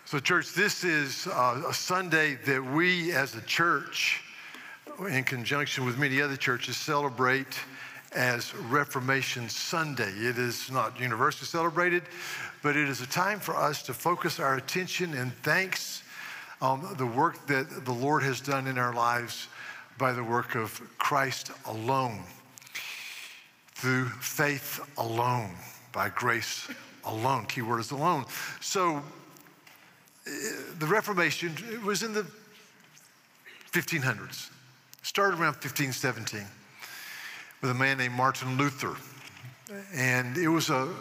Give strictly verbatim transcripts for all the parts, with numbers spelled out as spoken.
So church, this is uh, a Sunday that we as a church, in conjunction with many other churches, celebrate as Reformation Sunday. It is not universally celebrated, but it is a time for us to focus our attention and thanks on the work that the Lord has done in our lives by the work of Christ alone, through faith alone, by grace alone. Key word is alone. So the Reformation, it was in the fifteen hundreds. Started around fifteen seventeen with a man named Martin Luther. And it was a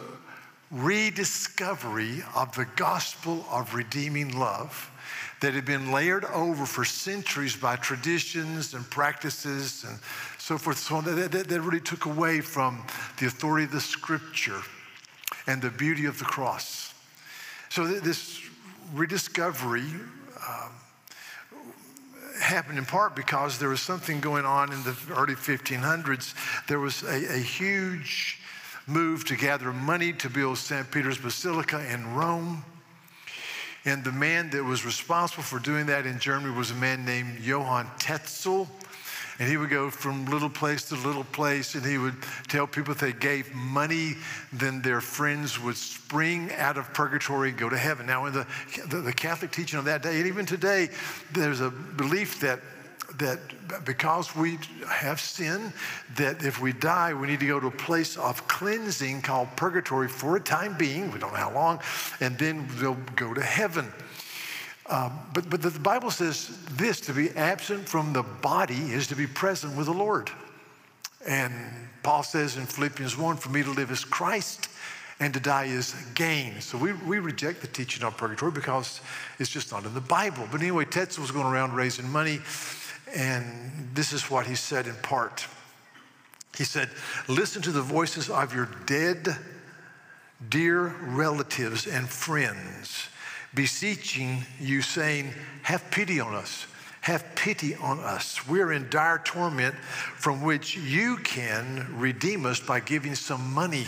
rediscovery of the gospel of redeeming love that had been layered over for centuries by traditions and practices and so forth. So that, that, that really took away from the authority of the scripture and the beauty of the cross. So this rediscovery um, happened in part because there was something going on in the early fifteen hundreds. There was a, a huge move to gather money to build Saint Peter's Basilica in Rome. And the man that was responsible for doing that in Germany was a man named Johann Tetzel. And he would go from little place to little place, and he would tell people if they gave money, then their friends would spring out of purgatory and go to heaven. Now, in the, the, the Catholic teaching of that day, and even today, there's a belief that that because we have sin, that if we die, we need to go to a place of cleansing called purgatory for a time being, we don't know how long, and then they'll go to heaven. Um, but, but the Bible says this, to be absent from the body is to be present with the Lord. And Paul says in Philippians one, for me to live is Christ and to die is gain. So we, we reject the teaching of purgatory because it's just not in the Bible. But anyway, Tetzel was going around raising money, and this is what he said in part. He said, listen to the voices of your dead, dear relatives and friends, beseeching you, saying, have pity on us, have pity on us. We're in dire torment from which you can redeem us by giving some money.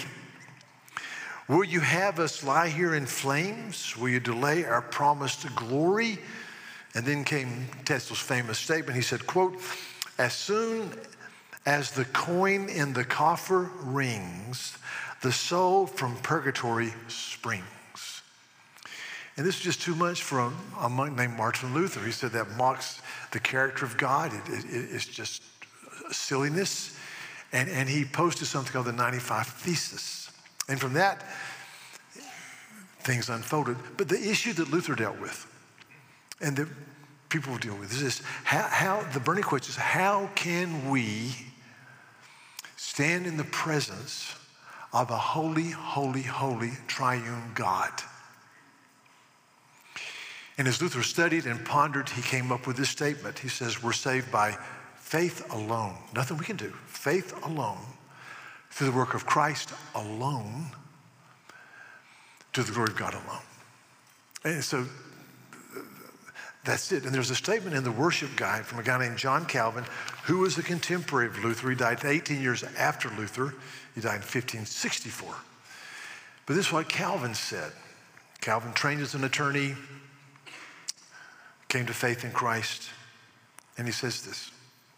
Will you have us lie here in flames? Will you delay our promised glory? And then came Tetzel's famous statement. He said, quote, as soon as the coin in the coffer rings, the soul from purgatory springs. And this is just too much for a, a monk named Martin Luther. He said that mocks the character of God. It, it, it's just silliness. And, and he posted something called the ninety-five Thesis. And from that, things unfolded. But the issue that Luther dealt with, and that people will deal with, is this: how, how the burning question is, how can we stand in the presence of a holy, holy, holy triune God? And as Luther studied and pondered, he came up with this statement. He says, we're saved by faith alone. Nothing we can do. Faith alone, through the work of Christ alone, to the glory of God alone. And so that's it. And there's a statement in the worship guide from a guy named John Calvin, who was a contemporary of Luther. He died eighteen years after Luther. He died in fifteen sixty-four. But this is what Calvin said. Calvin trained as an attorney, came to faith in Christ, and he says this.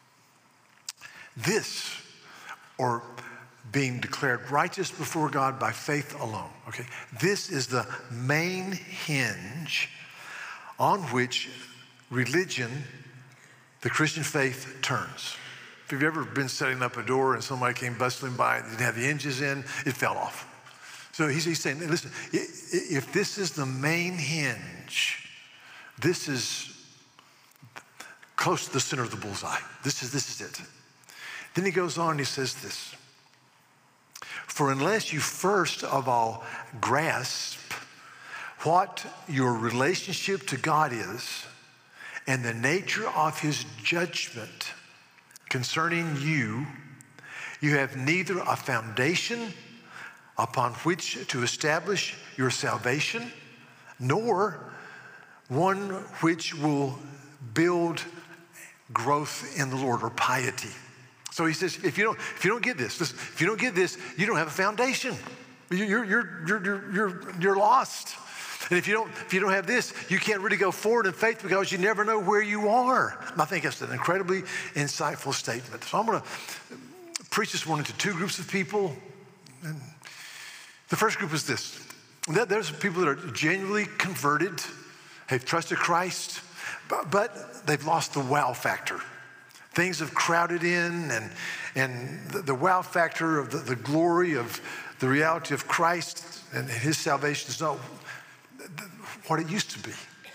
This, or being declared righteous before God by faith alone, okay? This is the main hinge on which religion, the Christian faith, turns. If you've ever been setting up a door and somebody came bustling by and didn't have the hinges in, it fell off. So he's, he's saying, listen, if this is the main hinge, this is close to the center of the bullseye. This is, this is it. Then he goes on and he says this. For unless you first of all grasp what your relationship to God is and the nature of his judgment concerning you, you have neither a foundation upon which to establish your salvation, nor one which will build growth in the Lord or piety. So he says, if you don't, if you don't get this, listen, if you don't get this, you don't have a foundation. You're, you're, you're, you're, you're, you're lost. And if you don't, if you don't have this, you can't really go forward in faith because you never know where you are. And I think that's an incredibly insightful statement. So I'm going to preach this morning to two groups of people. And the first group is this. There's people that are genuinely converted, have trusted Christ, but they've lost the wow factor. Things have crowded in, and, and the, the wow factor of the, the glory of the reality of Christ and his salvation is not what it used to be.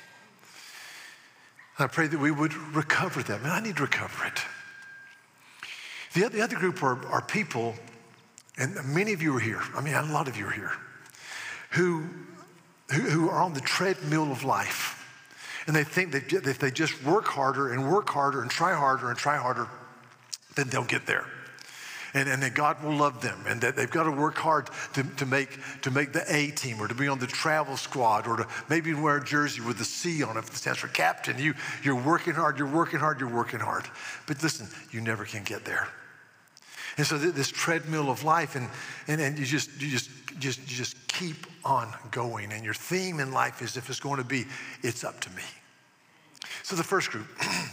I pray that we would recover that. Man, I need to recover it. The other, the other group are, are people, and many of you are here. I mean, a lot of you are here, who, who, who are on the treadmill of life. And they think that if they just work harder and work harder and try harder and try harder, then they'll get there. And, and that God will love them, and that they've got to work hard to, to, make, to make the A team, or to be on the travel squad, or to maybe wear a jersey with a C on it that stands for captain. You, you're working hard, you're working hard, you're working hard. But listen, you never can get there. And so this treadmill of life, and, and, and you just you just just you just keep on going. And your theme in life is, if it's going to be, it's up to me. So the first group,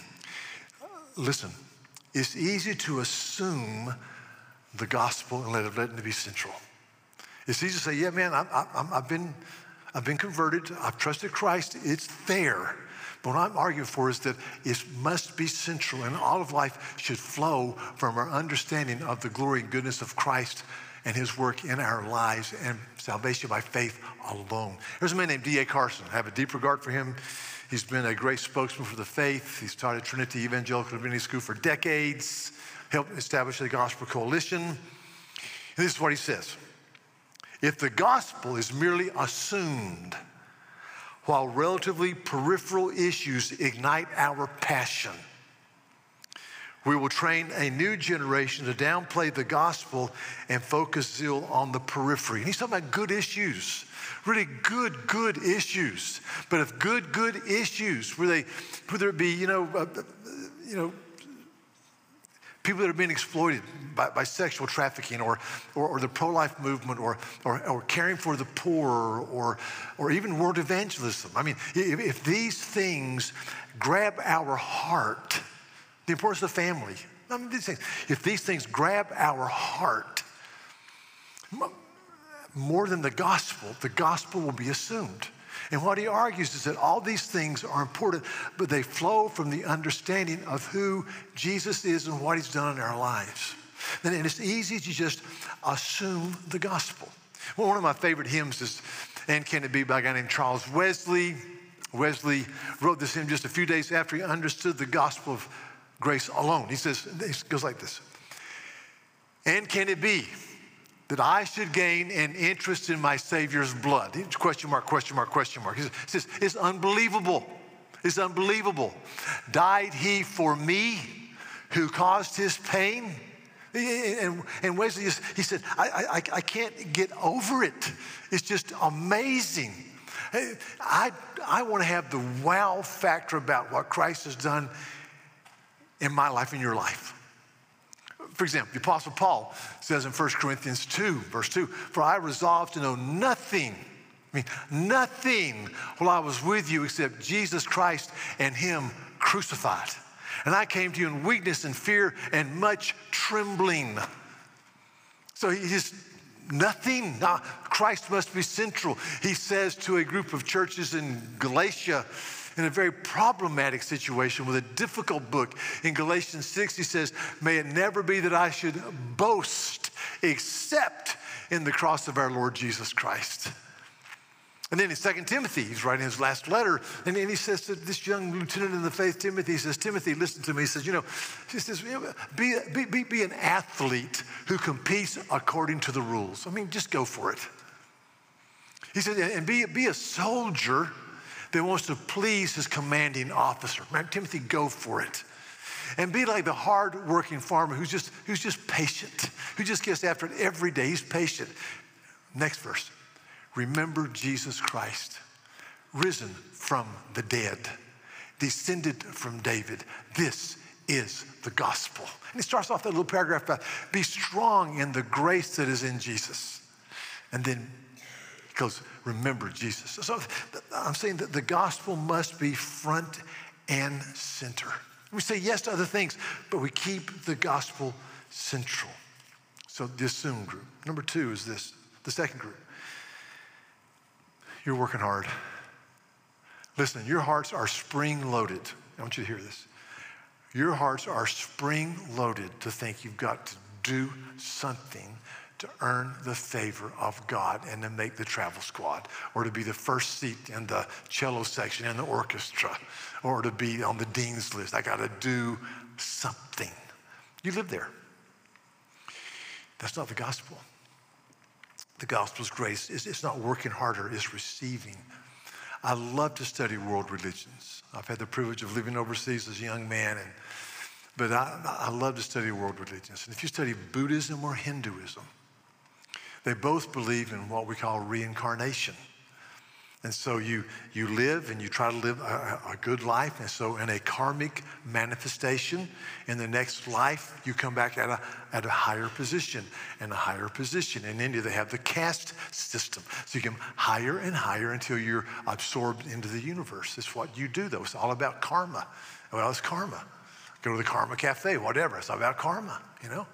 listen, it's easy to assume the gospel and let it, let it be central. It's easy to say, yeah, man, I, I, I've been I've been converted. I've trusted Christ. It's there. But what I'm arguing for is that it must be central, and all of life should flow from our understanding of the glory and goodness of Christ and his work in our lives, and salvation by faith alone. There's a man named D A Carson. I have a deep regard for him. He's been a great spokesman for the faith. He's taught at Trinity Evangelical Divinity School for decades, helped establish the Gospel Coalition. And this is what he says. If the gospel is merely assumed, while relatively peripheral issues ignite our passion, we will train a new generation to downplay the gospel and focus zeal on the periphery. And he's talking about good issues, really good, good issues. But if good, good issues, where they, whether it be, you know, uh, you know, people that are being exploited by, by sexual trafficking, or, or, or the pro-life movement, or, or, or caring for the poor, or, or even world evangelism. I mean, if, if these things grab our heart, the importance of family, I mean, these things, if these things grab our heart more than the gospel, the gospel will be assumed. And what he argues is that all these things are important, but they flow from the understanding of who Jesus is and what he's done in our lives. And it's easy to just assume the gospel. Well, one of my favorite hymns is "And Can It Be" by a guy named Charles Wesley. Wesley wrote this hymn just a few days after he understood the gospel of grace alone. He says, it goes like this. "And can it be that I should gain an interest in my Savior's blood?" Question mark, question mark, question mark. He says, it's unbelievable. It's unbelievable. "Died he for me who caused his pain?" And, and Wesley, just, he said, I, I, I can't get over it. It's just amazing. I, I want to have the wow factor about what Christ has done in my life, in your life. For example, the Apostle Paul says in First Corinthians two, verse two, "For I resolved to know nothing, I mean, nothing while I was with you except Jesus Christ and him crucified. And I came to you in weakness and fear and much trembling." So he just, nothing. Now, Christ must be central. He says to a group of churches in Galatia, in a very problematic situation with a difficult book. In Galatians six, he says, "May it never be that I should boast except in the cross of our Lord Jesus Christ." And then in Second Timothy, he's writing his last letter, and then he says to this young lieutenant in the faith, Timothy, he says, "Timothy, listen to me." He says, you know, he says, be, be, be, be an athlete who competes according to the rules. I mean, just go for it. He said, and be, be a soldier that wants to please his commanding officer. Man, Timothy, go for it. And be like the hard-working farmer who's just, who's just patient, who just gets after it every day. He's patient. Next verse. "Remember Jesus Christ, risen from the dead, descended from David. This is the gospel." And he starts off that little paragraph about, "Be strong in the grace that is in Jesus." And then Because remember Jesus. So I'm saying that the gospel must be front and center. We say yes to other things, but we keep the gospel central. So the assume group. Number two is this, the second group. You're working hard. Listen, your hearts are spring-loaded. I want you to hear this. Your hearts are spring-loaded to think you've got to do something to earn the favor of God and to make the travel squad, or to be the first seat in the cello section in the orchestra, or to be on the dean's list. I got to do something. You live there. That's not the gospel. The gospel's grace. It's, it's not working harder, it's receiving. I love to study world religions. I've had the privilege of living overseas as a young man, and but I, I love to study world religions. And if you study Buddhism or Hinduism, they both believe in what we call reincarnation. And so you, you live and you try to live a, a good life. And so in a karmic manifestation, in the next life, you come back at a, at a higher position and a higher position. In India, they have the caste system. So you come higher and higher until you're absorbed into the universe. It's what you do, though. It's all about karma. Well, it's karma. Go to the Karma Cafe, whatever. It's all about karma, you know.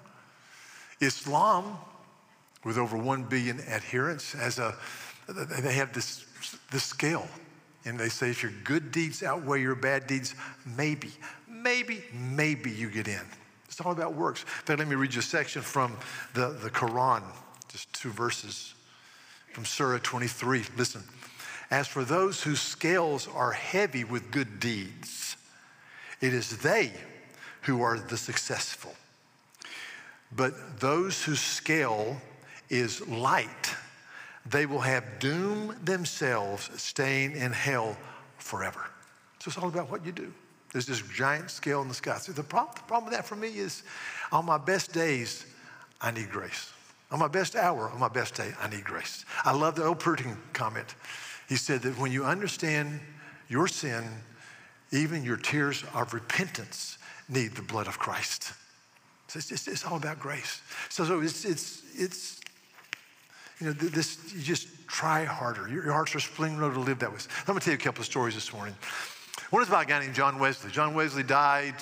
Islam, with over one billion adherents, has a, they have this, this scale. And they say if your good deeds outweigh your bad deeds, maybe, maybe, maybe you get in. It's all about works. In fact, let me read you a section from the, the Quran, just two verses from Surah twenty-three. Listen. As for those whose scales are heavy with good deeds, it is they who are the successful. But those whose scale is light, they will have doom themselves, staying in hell forever. So it's all about what you do. There's this giant scale in the sky. So the problem, the problem with that for me is on my best days, I need grace. On my best hour, on my best day, I need grace. I love the old Purting comment. He said that when you understand your sin, even your tears of repentance need the blood of Christ. So it's, it's, it's all about grace. So, so it's, it's, it's, you know, this, you just try harder. Your, your hearts are spring-loaded to live that way. I'm going to tell you a couple of stories this morning. One is about a guy named John Wesley. John Wesley died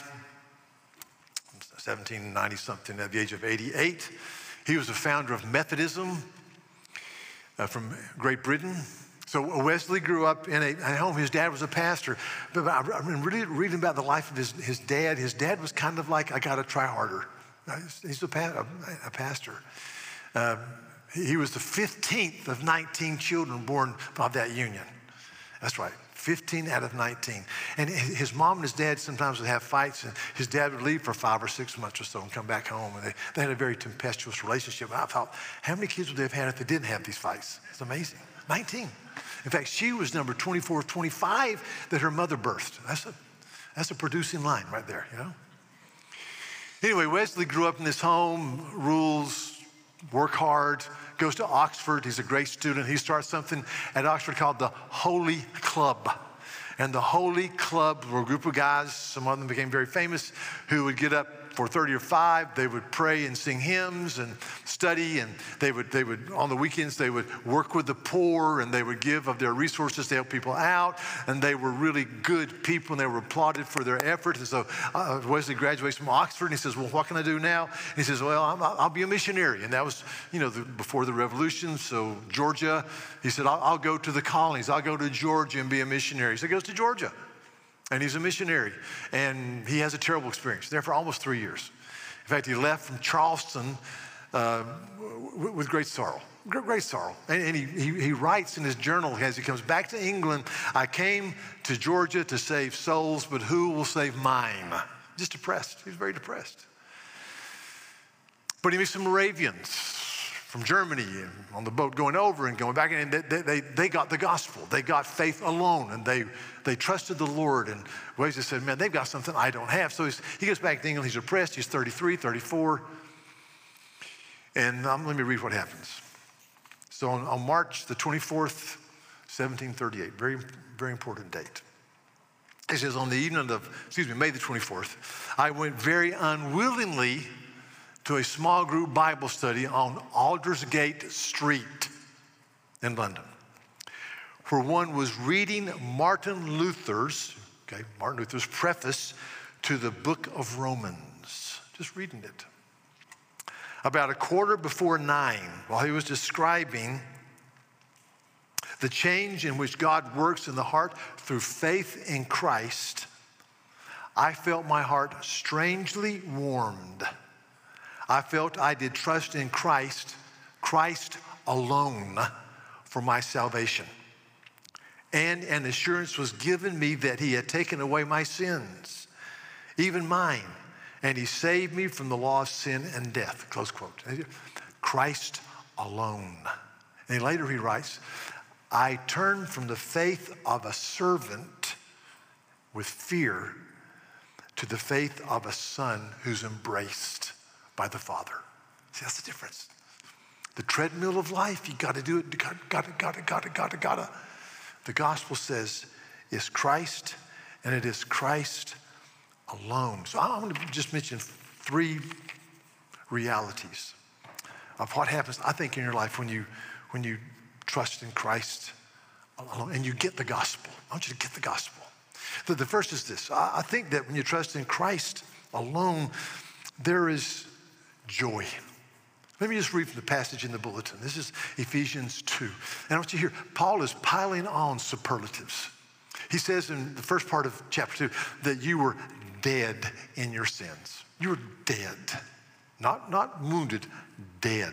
seventeen ninety something at the age of eighty-eight. He was the founder of Methodism uh, from Great Britain. So Wesley grew up in a, a home. His dad was a pastor. But I've been really reading about the life of his, his dad. His dad was kind of like, I got to try harder. He's a, a, a pastor. Uh, he was the fifteenth of nineteen children born of that union. That's right, fifteen out of nineteen. And his mom and his dad sometimes would have fights, and his dad would leave for five or six months or so and come back home. And they, they had a very tempestuous relationship. And I thought, how many kids would they have had if they didn't have these fights? It's amazing. nineteen. In fact, she was number twenty-four, twenty-five that her mother birthed. That's a, that's a producing line right there, you know? Anyway, Wesley grew up in this home, rules, work hard, goes to Oxford. He's a great student. He starts something at Oxford called the Holy Club. And the Holy Club were a group of guys, some of them became very famous, who would get up four thirty or five, they would pray and sing hymns and study, and they would, they would on the weekends, they would work with the poor, and they would give of their resources to help people out, and they were really good people, and they were applauded for their effort. And so uh, Wesley graduates from Oxford, and he says, well, what can I do now? And he says, well, I'm, I'll be a missionary. And that was, you know, the, before the revolution, so Georgia. He said, I'll, I'll go to the colonies. I'll go to Georgia and be a missionary. So he goes to Georgia. And he's a missionary, and he has a terrible experience there for almost three years. In fact, he left from Charleston uh, w- with great sorrow, great sorrow. And, and he, he, he writes in his journal as he comes back to England, I came to Georgia to save souls, but who will save mine? Just depressed. He was very depressed. But he meets some Moravians from Germany and on the boat going over and going back, and they, they, they got the gospel. They got faith alone, and they, they trusted the Lord. And Wesley said, man, they've got something I don't have. So he's, he goes back to England. He's depressed. He's thirty-three, thirty-four. And um, let me read what happens. So on, on March the twenty-fourth, seventeen thirty-eight, very, very important date. He says, on the evening of, excuse me, May the twenty-fourth, I went very unwillingly to a small group Bible study on Aldersgate Street. in London, where one was reading Martin Luther's, okay, Martin Luther's preface to the book of Romans, just reading it. About a quarter before nine, while he was describing the change in which God works in the heart through faith in Christ, I felt my heart strangely warmed. I felt I did trust in Christ, Christ alone, for my salvation. And an assurance was given me that he had taken away my sins, even mine, and he saved me from the law of sin and death, close quote. Christ alone. And later he writes, I turned from the faith of a servant with fear to the faith of a son who's embraced by the Father. See, that's the difference. The treadmill of life, you gotta do it, you gotta, gotta, gotta, gotta, gotta, gotta. The gospel says it's Christ, and it is Christ alone. So I want to just mention three realities of what happens, I think, in your life when you when you trust in Christ alone and you get the gospel. I want you to get the gospel. The, the first is this. I, I think that when you trust in Christ alone, there is joy. Let me just read from the passage in the bulletin. This is Ephesians two. And I want you to hear, Paul is piling on superlatives. He says in the first part of chapter two that you were dead in your sins. You were dead. Not, not wounded, dead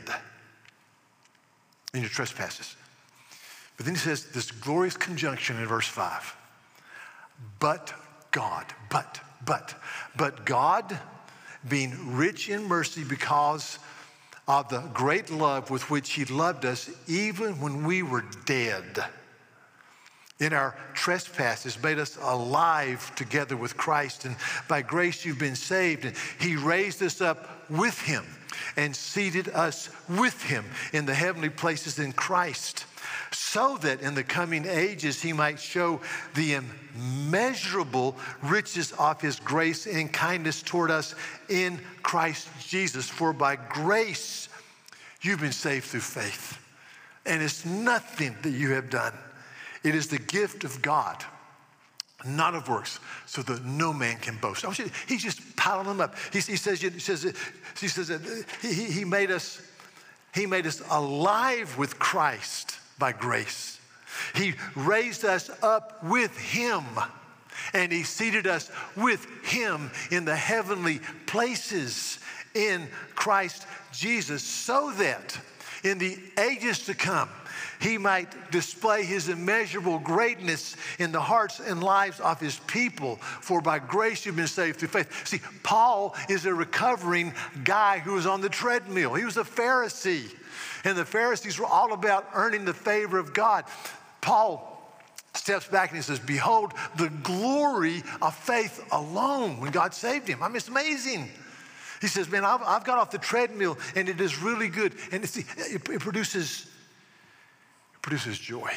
in your trespasses. But then he says this glorious conjunction in verse five. But God, but, but, but God, being rich in mercy because of the great love with which he loved us, even when we were dead in our trespasses, made us alive together with Christ. And by grace you've been saved. And he raised us up with him and seated us with him in the heavenly places in Christ, so that in the coming ages he might show the immeasurable riches of his grace and kindness toward us in Christ Jesus. For by grace you've been saved through faith. And it's nothing that you have done. It is the gift of God, not of works, so that no man can boast. I want you, he's just piling them up. He, he says, he says, he says that he, he made us, he made us alive with Christ by grace. He raised us up with him, and he seated us with him in the heavenly places in Christ Jesus, so that in the ages to come, he might display his immeasurable greatness in the hearts and lives of his people. For by grace you've been saved through faith. See, Paul is a recovering guy who was on the treadmill. He was a Pharisee. And the Pharisees were all about earning the favor of God. Paul steps back and he says, behold the glory of faith alone when God saved him. I mean, it's amazing. He says, man, I've, I've got off the treadmill and it is really good. And it's, it, it produces... produces joy.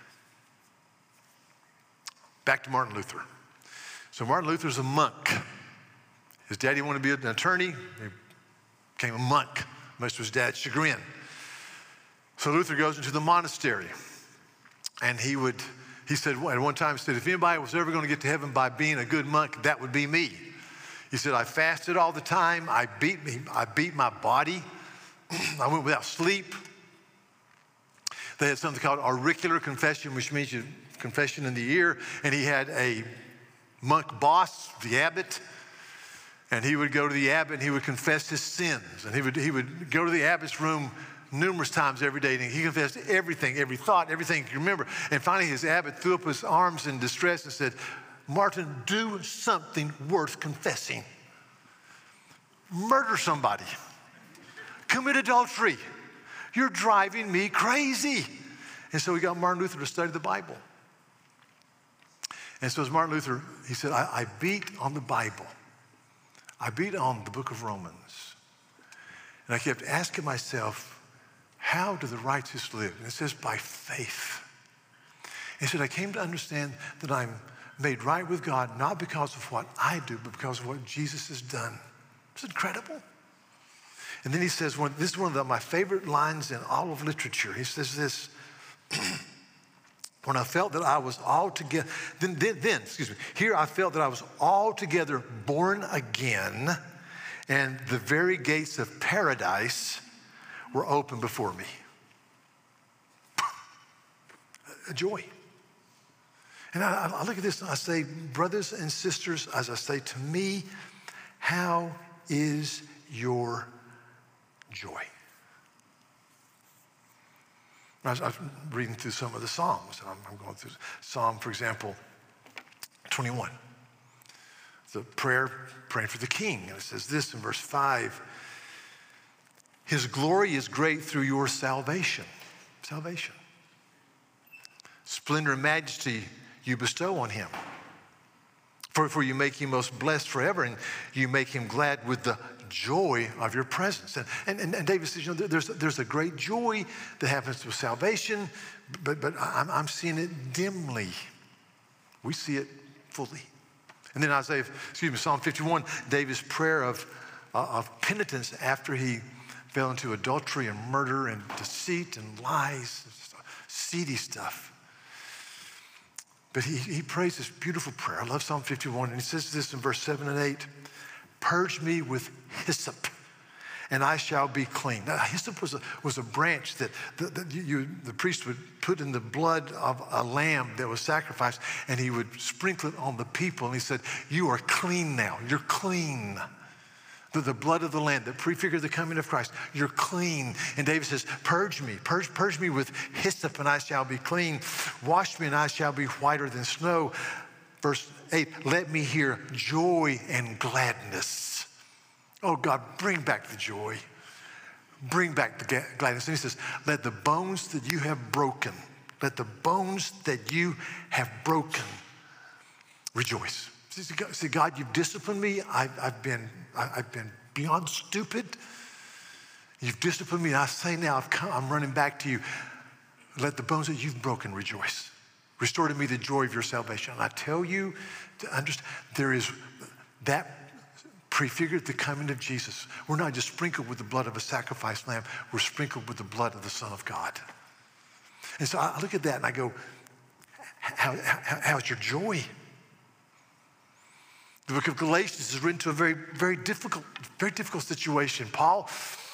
Back to Martin Luther. So Martin Luther's a monk. His daddy wanted to be an attorney. He became a monk, much to his dad's chagrin. So Luther goes into the monastery, and he would, he said, at one time, he said, if anybody was ever going to get to heaven by being a good monk, that would be me. He said, I fasted all the time. I beat me, I beat my body. I went without sleep. They had something called auricular confession, which means you confession in the ear. And he had a monk boss, the abbot, and he would go to the abbot and he would confess his sins. And he would, he would go to the abbot's room numerous times every day, and he confessed everything, every thought, everything you remember. And finally, his abbot threw up his arms in distress and said, Martin, do something worth confessing. Murder somebody. Commit adultery. You're driving me crazy. And so we got Martin Luther to study the Bible. And so as Martin Luther, he said, I, I beat on the Bible. I beat on the book of Romans. And I kept asking myself, how do the righteous live? And it says, by faith. He said, I came to understand that I'm made right with God, not because of what I do, but because of what Jesus has done. It's incredible. And then he says, well, this is one of the, my favorite lines in all of literature. He says this, when I felt that I was altogether, then, then, then, excuse me, here I felt that I was altogether born again, and the very gates of paradise were open before me. A joy. And I, I look at this and I say, brothers and sisters, as I say to me, how is your joy? I was, I was reading through some of the Psalms, and I'm, I'm going through Psalm, for example, twenty-one. The prayer, praying for the king. And it says this in verse five, his glory is great through your salvation. Salvation. Splendor and majesty you bestow on him. For, for you make him most blessed forever, and you make him glad with the joy of your presence. And, and, and David says, you know, there's, there's a great joy that happens with salvation, but, but I'm, I'm seeing it dimly. We see it fully. And then Isaiah, excuse me, Psalm fifty-one, David's prayer of, uh, of penitence after he fell into adultery and murder and deceit and lies, seedy stuff. But he, he prays this beautiful prayer. I love Psalm fifty-one, and he says this in verse seven and eight, purge me with hyssop, and I shall be clean. Now, hyssop was a, was a branch that, that, that you, you, the priest would put in the blood of a lamb that was sacrificed, and he would sprinkle it on the people, and he said, you are clean now. You're clean. The, the blood of the Lamb that prefigured the coming of Christ. You're clean. And David says, purge me, purge, purge me with hyssop and I shall be clean. Wash me and I shall be whiter than snow. Verse eight, let me hear joy and gladness. Oh God, bring back the joy. Bring back the gladness. And he says, let the bones that you have broken, let the bones that you have broken rejoice. See, God, you've disciplined me. I've, I've been, I've been beyond stupid. You've disciplined me. And I say now, I've come, I'm running back to you. Let the bones that you've broken rejoice. Restore to me the joy of your salvation. And I tell you to understand, there is that prefigured the coming of Jesus. We're not just sprinkled with the blood of a sacrificed lamb. We're sprinkled with the blood of the Son of God. And so I look at that and I go, how, how, how's your joy? The book of Galatians is written to a very, very difficult, very difficult situation. Paul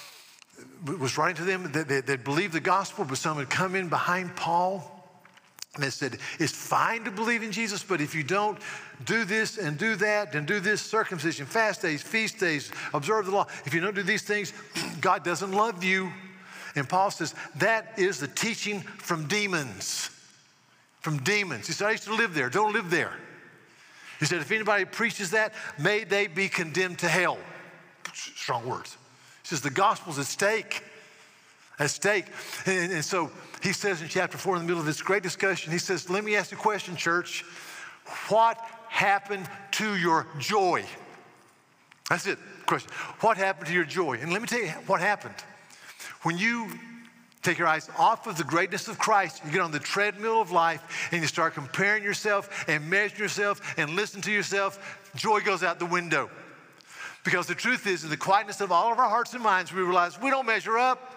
was writing to them that they, they believed the gospel, but some had come in behind Paul and they said, it's fine to believe in Jesus, but if you don't do this and do that and do this, circumcision, fast days, feast days, observe the law, if you don't do these things, God doesn't love you. And Paul says, that is the teaching from demons. From demons. He said, I used to live there. Don't live there. He said, if anybody preaches that, may they be condemned to hell. Strong words. He says, the gospel's at stake. At stake. And, and so he says in chapter four, in the middle of this great discussion, he says, let me ask you a question, church. What happened to your joy? That's it. Question. What happened to your joy? And let me tell you what happened. When you take your eyes off of the greatness of Christ, you get on the treadmill of life and you start comparing yourself and measuring yourself and listen to yourself, joy goes out the window. Because the truth is, in the quietness of all of our hearts and minds, we realize we don't measure up.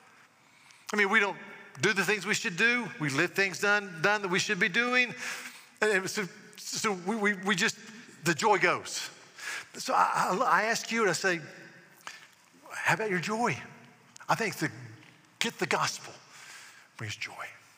I mean, we don't do the things we should do. We let things done, done that we should be doing. And so, so we, we, we just, the joy goes. So I, I ask you and I say, how about your joy? I think the get the gospel brings joy.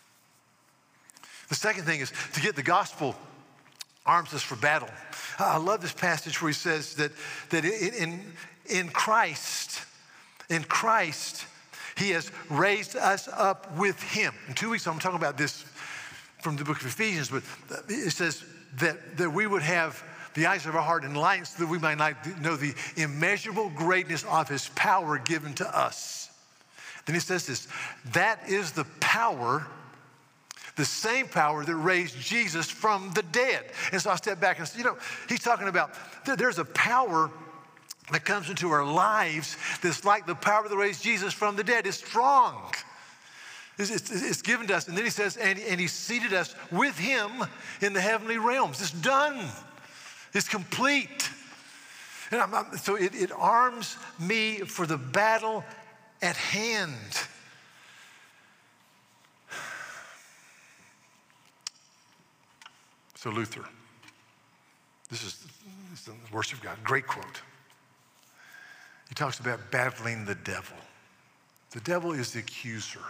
The second thing is to get the gospel arms us for battle. I love this passage where he says that, that in, in Christ, in Christ, he has raised us up with him. In two weeks, I'm talking about this from the book of Ephesians, but it says that, that we would have the eyes of our heart enlightened so that we might know the immeasurable greatness of his power given to us. Then he says this, that is the power, the same power that raised Jesus from the dead. And so I step back and say, you know, he's talking about there's a power that comes into our lives that's like the power that raised Jesus from the dead. It's strong. It's, it's, it's given to us. And then he says, and, and he seated us with him in the heavenly realms. It's done. It's complete. And I'm, I'm, so it, it arms me for the battle at hand. So Luther, this is, this is the worship of God, great quote. He talks about battling the devil. The devil is the accuser.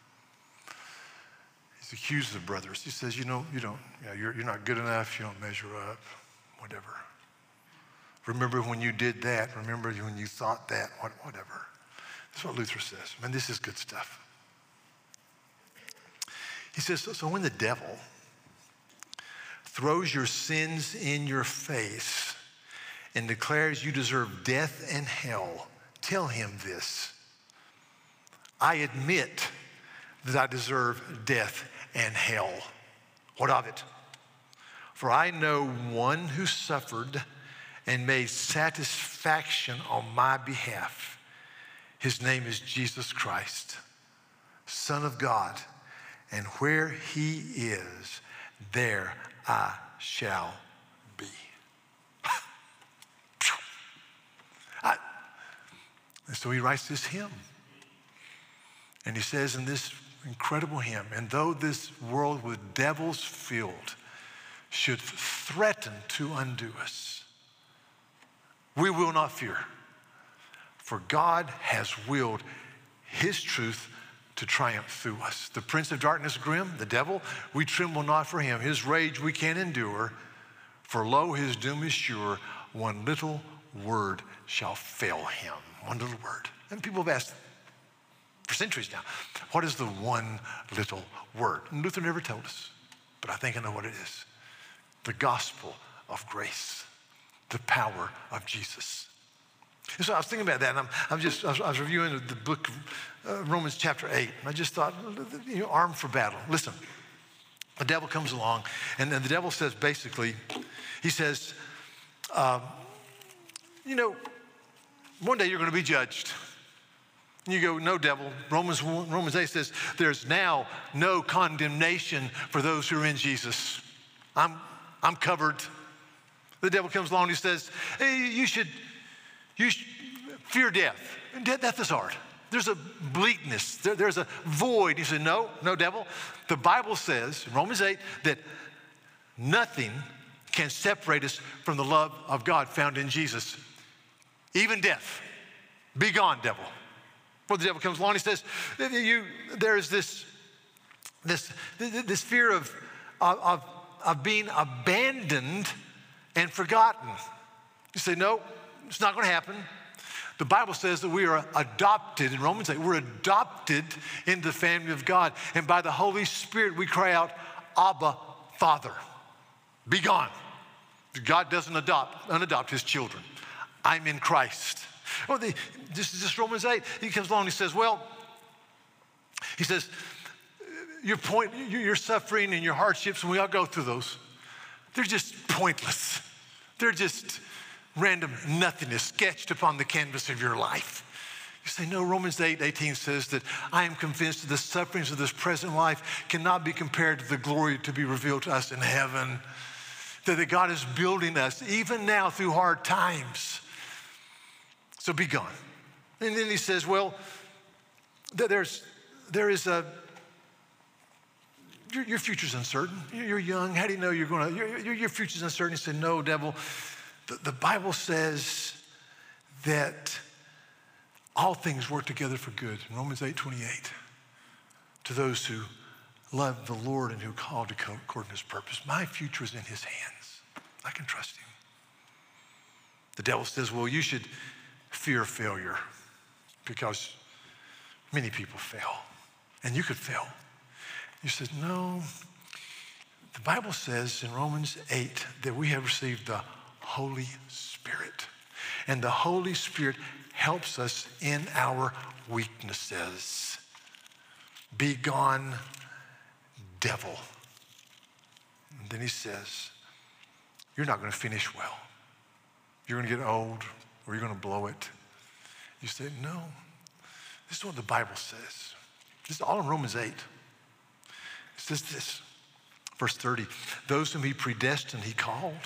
He's the accuser of brothers. He says, you know, you don't, you know, you're, you're not good enough, you don't measure up, whatever. Remember when you did that, remember when you thought that, whatever. That's what Luther says. Man, this is good stuff. He says, so, so when the devil throws your sins in your face and declares you deserve death and hell, tell him this. I admit that I deserve death and hell. What of it? For I know one who suffered and made satisfaction on my behalf. His name is Jesus Christ, Son of God. And where he is, there I shall be. I, and so he writes this hymn. And he says in this incredible hymn, and though this world with devils filled should threaten to undo us, we will not fear, for God has willed his truth to triumph through us. The prince of darkness grim, the devil, we tremble not for him. His rage we can endure, for lo, his doom is sure. One little word shall fail him. One little word. And people have asked for centuries now, what is the one little word? And Luther never told us, but I think I know what it is. The gospel of grace, the power of Jesus. And so I was thinking about that, and I'm, I'm just, I was, I was reviewing the book of uh, Romans chapter eight, and I just thought, you know, armed for battle. Listen, the devil comes along, and then the devil says basically, he says, um, you know, one day you're going to be judged. And you go, no, devil. Romans, Romans eight says, there's now no condemnation for those who are in Jesus. I'm, I'm covered. The devil comes along and he says, hey, you should, you should fear death. Death, death is hard. There's a bleakness. There, there's a void. He said, no, no, devil. The Bible says, in Romans eight, that nothing can separate us from the love of God found in Jesus. Even death. Be gone, devil. Well, the devil comes along and he says, you, there's this, this, this fear of, of, of being abandoned and forgotten. You say, no, it's not going to happen. The Bible says that we are adopted, in Romans eight, we're adopted into the family of God. And by the Holy Spirit, we cry out, Abba, Father, be gone. God doesn't adopt, unadopt his children. I'm in Christ. Well, the, this is just Romans eight. He comes along and he says, well, he says, your point, your suffering and your hardships, and we all go through those, they're just pointless. They're just random nothingness sketched upon the canvas of your life. You say, no, Romans eight eighteen says that I am convinced that the sufferings of this present life cannot be compared to the glory to be revealed to us in heaven. That, that God is building us even now through hard times. So be gone. And then he says, well, there's, there is a, your, your future's uncertain. You're young. How do you know you're going to, your, your future's uncertain? He said, no, devil. The, the Bible says that all things work together for good. In Romans eight twenty-eight, to those who love the Lord and who are called to come according to his purpose. My future is in his hands. I can trust him. The devil says, well, you should fear failure because many people fail and you could fail. You said, no, the Bible says in Romans eight that we have received the Holy Spirit, and the Holy Spirit helps us in our weaknesses. Be gone, devil. And then he says, you're not going to finish well. You're going to get old, or you're going to blow it. You say, no, this is what the Bible says. This is all in Romans eight. It says this, verse thirty, those whom he predestined, he called.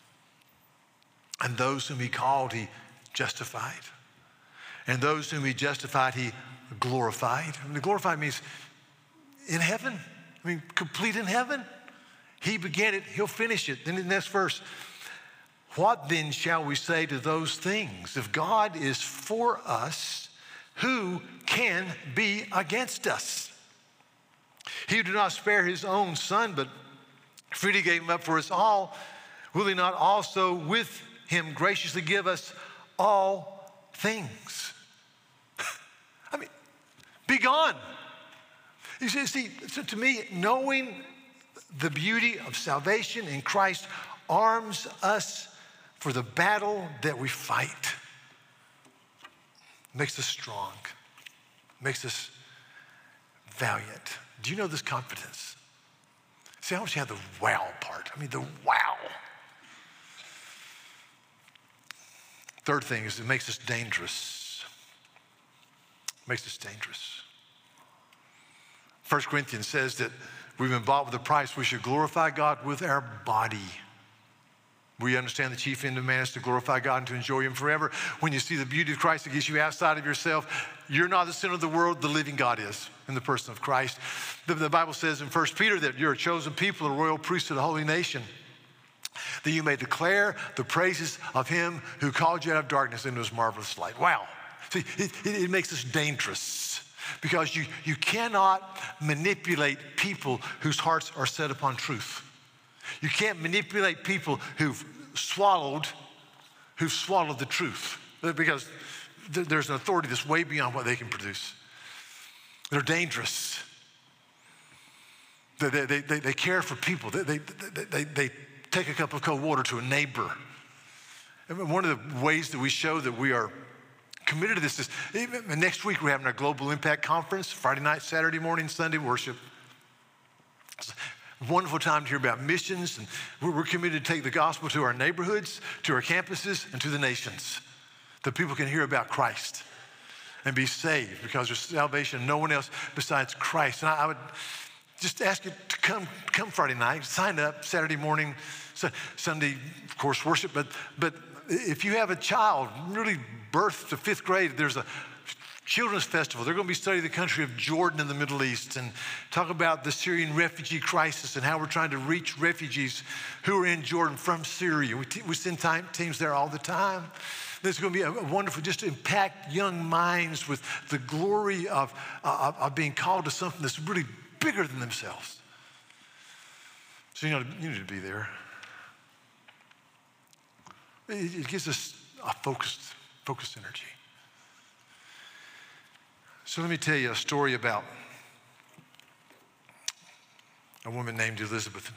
And those whom he called, he justified. And those whom he justified, he glorified. I mean, glorified means in heaven. I mean, complete in heaven. He began it, he'll finish it. Then in the next verse, what then shall we say to those things? If God is for us, who can be against us? He who did not spare his own son, but freely gave him up for us all, will he not also with him graciously give us all things? I mean, be gone. You see, see, so to me, knowing the beauty of salvation in Christ arms us for the battle that we fight. Makes us strong, makes us valiant. Do you know this confidence? See, I want you to have the wow part. I mean, the wow. Third thing is it makes us dangerous. Makes us dangerous. First Corinthians says that we've been bought with a price. We should glorify God with our body. We understand the chief end of man is to glorify God and to enjoy him forever. When you see the beauty of Christ that gets you outside of yourself, you're not the center of the world, the living God is in the person of Christ. The, the Bible says in First Peter that you're a chosen people, a royal priesthood, a holy nation, that you may declare the praises of him who called you out of darkness into his marvelous light. Wow. See, it, it, it makes us dangerous because you, you cannot manipulate people whose hearts are set upon truth. You can't manipulate people who've swallowed, who've swallowed the truth, because there's an authority that's way beyond what they can produce. They're dangerous. They, they, they, they care for people. They, they, they, they take a cup of cold water to a neighbor. And one of the ways that we show that we are committed to this is, even next week we're having our Global Impact Conference, Friday night, Saturday morning, Sunday worship. Wonderful time to hear about missions, and we're, we're committed to take the gospel to our neighborhoods, to our campuses, and to the nations, that people can hear about Christ and be saved because there's salvation in no one else besides Christ. And I, I would just ask you to come, come Friday night, sign up Saturday morning, Sunday, of course, worship. But but if you have a child, really birth to fifth grade, there's a Children's Festival. They're going to be studying the country of Jordan in the Middle East and talk about the Syrian refugee crisis and how we're trying to reach refugees who are in Jordan from Syria. We, t- we send time, teams there all the time. This is going to be a, a wonderful, just to impact young minds with the glory of, uh, of being called to something that's really bigger than themselves. So you know, you need to be there. It, it gives us a focused, focused energy. So let me tell you a story about a woman named Elizabeth.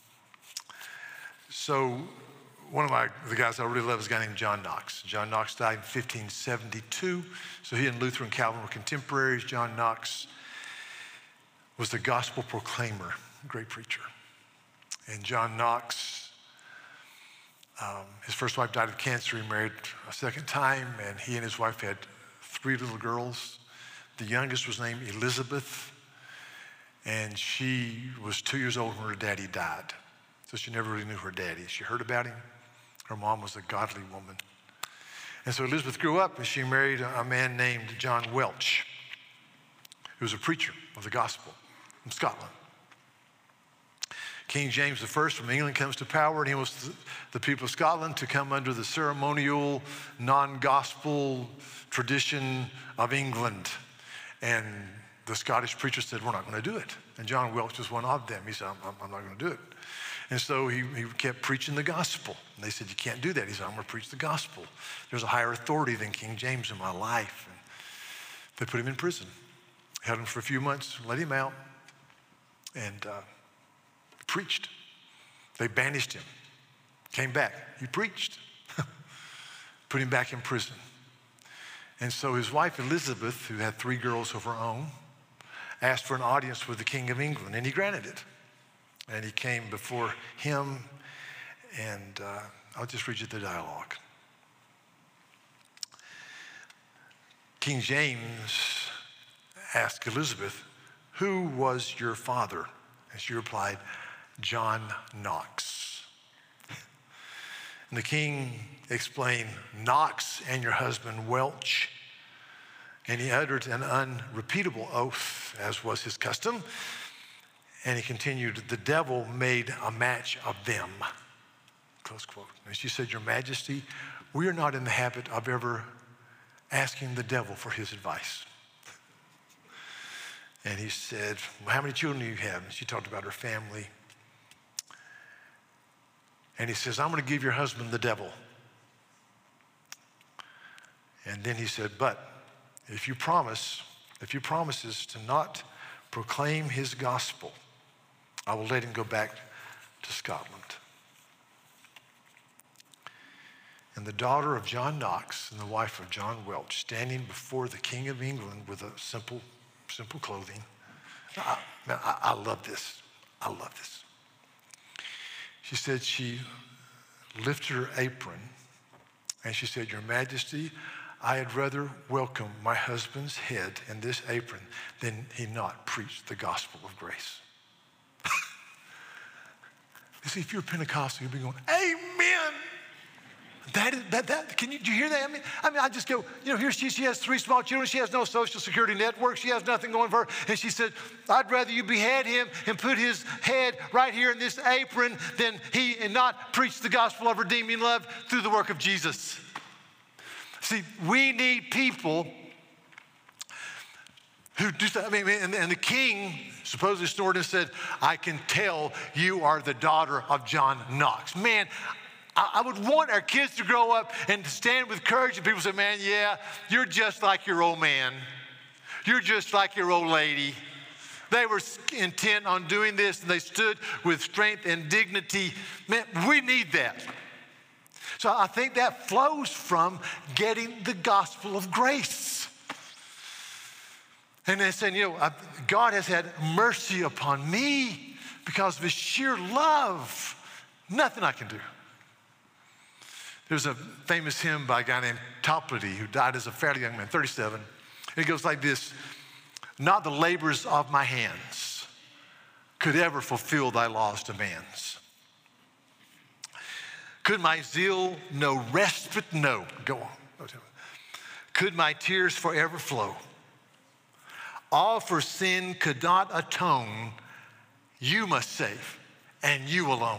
So one of my, the guys I really love is a guy named John Knox. John Knox died in fifteen seventy-two. So he and Luther and Calvin were contemporaries. John Knox was the gospel proclaimer, great preacher. And John Knox, um, his first wife died of cancer. He married a second time, and he and his wife had three little girls. The youngest was named Elizabeth, and she was two years old when her daddy died. So she never really knew her daddy. She heard about him. Her mom was a godly woman. And so Elizabeth grew up, and she married a man named John Welch, who was a preacher of the gospel from Scotland. King James the First from England comes to power, and he wants the people of Scotland to come under the ceremonial, non-gospel tradition of England. And the Scottish preacher said, we're not going to do it. And John Welch was one of them. He said, I'm, I'm not going to do it. And so he, he kept preaching the gospel. And they said, you can't do that. He said, I'm going to preach the gospel. There's a higher authority than King James in my life. And they put him in prison. Held him for a few months, let him out, and uh, preached. They banished him. Came back. He preached. Put him back in prison. And so his wife, Elizabeth, who had three girls of her own, asked for an audience with the King of England, and he granted it. And he came before him, and uh, I'll just read you the dialogue. King James asked Elizabeth, who was your father? And she replied, John Knox. And the king explained, Knox and your husband Welch. And he uttered an unrepeatable oath, as was his custom. And he continued, the devil made a match of them, close quote. And she said, Your Majesty, we are not in the habit of ever asking the devil for his advice. And he said, well, how many children do you have? And she talked about her family. And he says, I'm going to give your husband the devil. And then he said, but if you promise, if you promises to not proclaim his gospel, I will let him go back to Scotland. And the daughter of John Knox and the wife of John Welch, standing before the King of England with a simple, simple clothing. I, man, I, I love this. I love this. She said she lifted her apron and she said, Your Majesty, I had rather welcome my husband's head in this apron than he not preach the gospel of grace. You see, if you're Pentecostal, you'll be going, amen. That, is, that, that, can you, do you hear that? I mean, I mean, I just go, you know, here she, she has three small children. She has no social security network. She has nothing going for her. And she said, I'd rather you behead him and put his head right here in this apron than he and not preach the gospel of redeeming love through the work of Jesus. See, we need people who do that. I mean, and, and the king supposedly snored and said, I can tell you are the daughter of John Knox. Man, I would want our kids to grow up and to stand with courage and people say, man, yeah, you're just like your old man. You're just like your old lady. They were intent on doing this and they stood with strength and dignity. Man, we need that. So I think that flows from getting the gospel of grace. And they're saying, you know, God has had mercy upon me because of his sheer love. Nothing I can do. There's a famous hymn by a guy named Toplady who died as a fairly young man, thirty-seven. It goes like this, not the labors of my hands could ever fulfill thy law's demands. Could my zeal no respite know? Go on. Could my tears forever flow? All for sin could not atone. You must save, and you alone.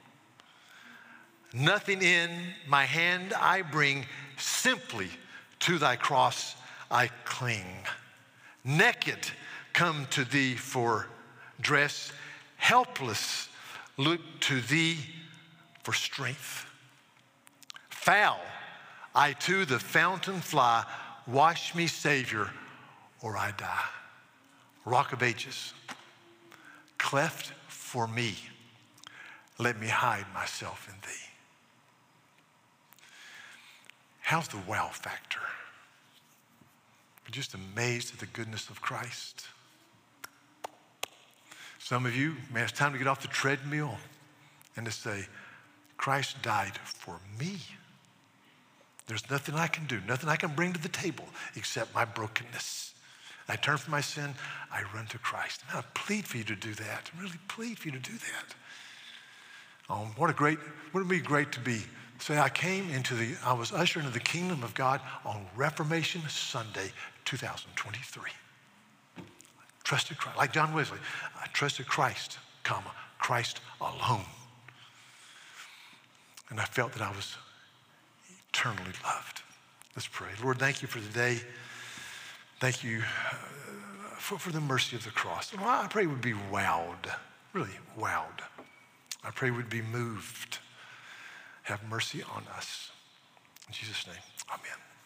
Nothing in my hand I bring, simply to thy cross I cling. Naked come to thee for dress, helpless look to thee for strength. Foul I to the fountain fly, wash me, Savior, or I die. Rock of Ages, cleft for me, let me hide myself in thee. How's the wow factor? We're just amazed at the goodness of Christ. Some of you, man, it's time to get off the treadmill and to say, Christ died for me. There's nothing I can do, nothing I can bring to the table except my brokenness. I turn from my sin, I run to Christ. And I plead for you to do that. I really plead for you to do that. Um, what a great, wouldn't it be great to be Say, I came into the, I was ushered into the kingdom of God on Reformation Sunday, two thousand twenty-three. Trusted Christ, like John Wesley, I trusted Christ, comma, Christ alone. And I felt that I was eternally loved. Let's pray. Lord, thank you for the day. Thank you uh, for, for the mercy of the cross. Well, I pray we'd be wowed, really wowed. I pray we'd be moved. Have mercy on us. In Jesus' name, amen.